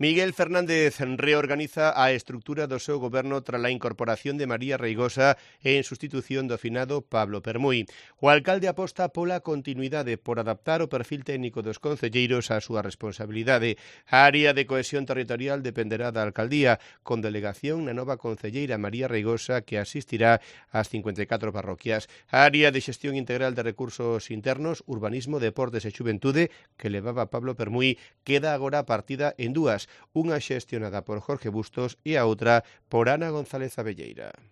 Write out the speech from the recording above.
Miguel Fernández reorganiza a estrutura do seu goberno tras a incorporación de María Reigosa en sustitución do finado Pablo Permuy. O alcalde aposta pola continuidade por adaptar o perfil técnico dos concelleiros á súa responsabilidade. A área de cohesión territorial dependerá da alcaldía, con delegación na nova concelleira María Reigosa, que asistirá ás 54 parroquias. A área de xestión integral de recursos internos, urbanismo, deportes e xuventude, que levaba Pablo Permuy, queda agora partida en dúas, unha xestionada por Jorge Bustos e a outra por Ana González Abelleira.